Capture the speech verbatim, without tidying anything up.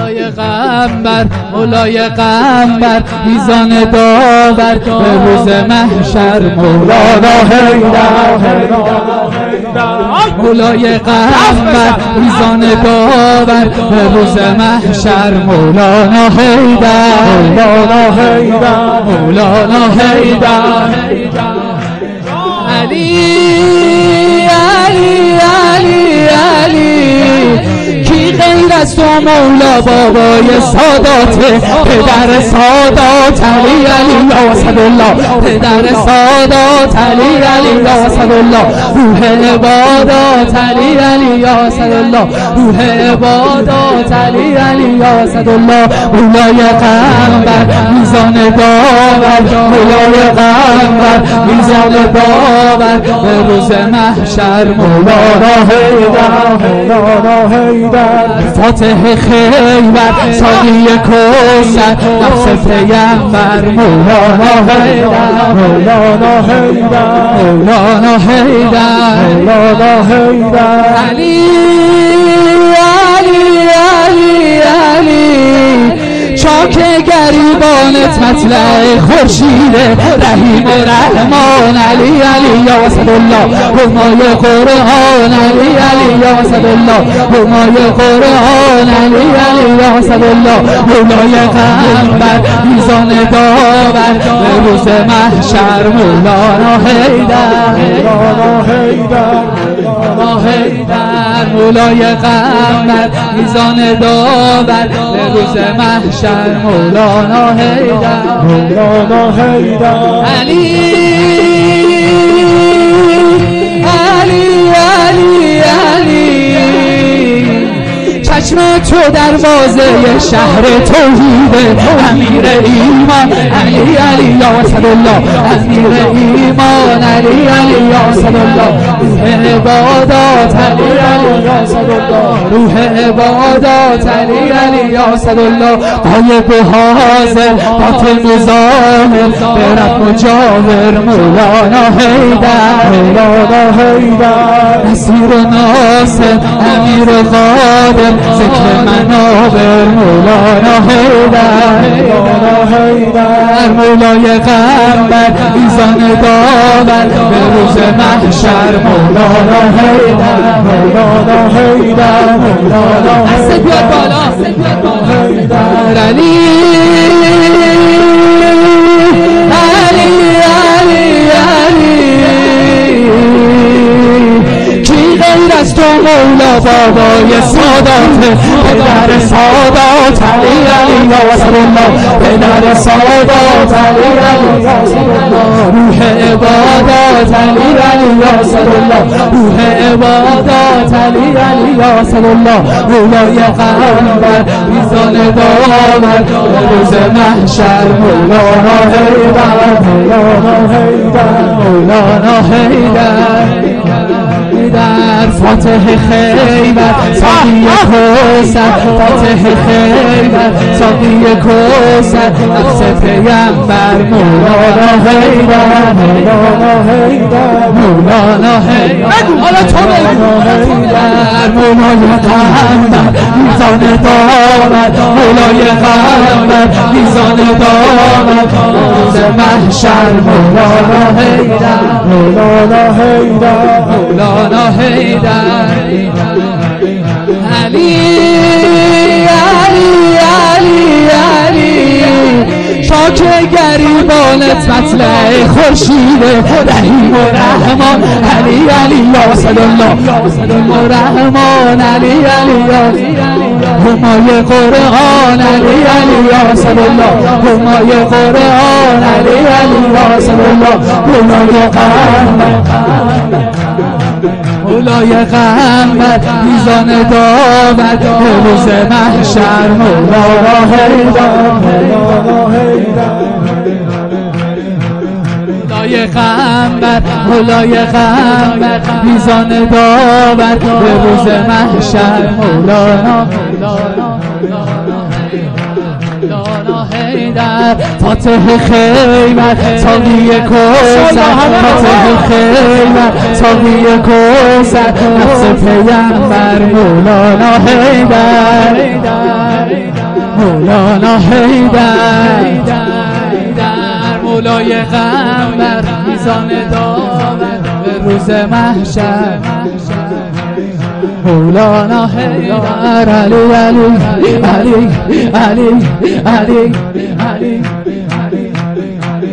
مولای قنبر مولای قنبر میزان داور به روز محشر مولانا حیدر مولای قنبر میزان داور به روز محشر مولانا حیدر مولانا حیدر مولانا حیدر علی علی علی علی کی غیر از تو مولا بابای سادات پدر سادات علی علی یا اسدالله پدر سادات علی علی یا اسدالله روح عبادات علی علی یا اسدالله روح عبادات علی علی یا اسدالله مولای قنبر میزان داور مولای قنبر میزان داور به روز محشر مولانا حیدر مولانا حیدر فاتح خیبر ساقی کوثر نفس پیغمبر مولانا حیدر مولانا حیدر مولانا حیدر مولانا حیدر علی علی علی علی چاک گریبانت مطلع خورشید رحیم و رحمان علی علی یا اسدالله همای قرآن علی علی یا اسدالله همای قرآن علی علی یا اسدالله مولای قنبر میزان داور به روز محشر مولانا حیدر مولانا حیدر مولانا حیدر مولای قنبر میزان داور به روز محشر مولانا حیدر مولانا حیدر علی علی علی علی چشم تو دروازه شهر توحید امیر ایمان علی علی یا اسدالله امیر ایمان علی علی یا اسدالله روح عبادات علی علی یا اسدالله روح عبادات علی علی یا اسدالله غایب و حاضر باطن و ظاهر برب مجاور مولانا حیدر مولانا حیدر نصیر و ناصر امیر و قادر ذکر منابر مولانا حیدر مولانا حیدر مولای قنبر میزان داور به روز محشر مولانا حیدر مولانا حیدر مولانا حسد بیاد بالا حیدر علی علی علی علی کی غیر از تو مولا بابای سادات پدر سادات علی علی یا اسدالله پدر سادات علی علی یا اسدالله روح عبادات علی علی یا اسدالله روح عبادات علی علی یا اسدالله مولای قنبر میزان داور به روز محشر مولانا حیدر مولانا حیدر مولانا حیدر در فاتح خیبر ساقی کوثر فاتح خیبر ساقی کوثر نفس پیغمبر مولانا حیدر مولانا حیدر مولانا حیدر حالا تو حیدر مولای قنبر میزان داور مولای قنبر میزان داور روز محشر مولانا حیدر مولانا حیدر مولانا حیدر علی علی علی علی چاک گریبانت مطلع خورشید رحیم و رحمان علی علی یا اسدالله رحیم و رحمان علی علی یا همای قرآن علی علی یا اسدالله همای قرآن علی علی یا اسدالله مولای قنبر مولای قنبر میزان داور به روز محشر مولانا حیدر مولانا حیدر مولای قنبر مولای قنبر میزان داور به روز محشر مولانا مولانا حیدر فاتح خیبر ساقی کوثر فاتح خیبر ساقی کوثر نفس پیغمبر مولانا حیدر مولانا حیدر مولای غمبر میزان داور به روز محشر مولانا حیدر علی علی علی علی علی علی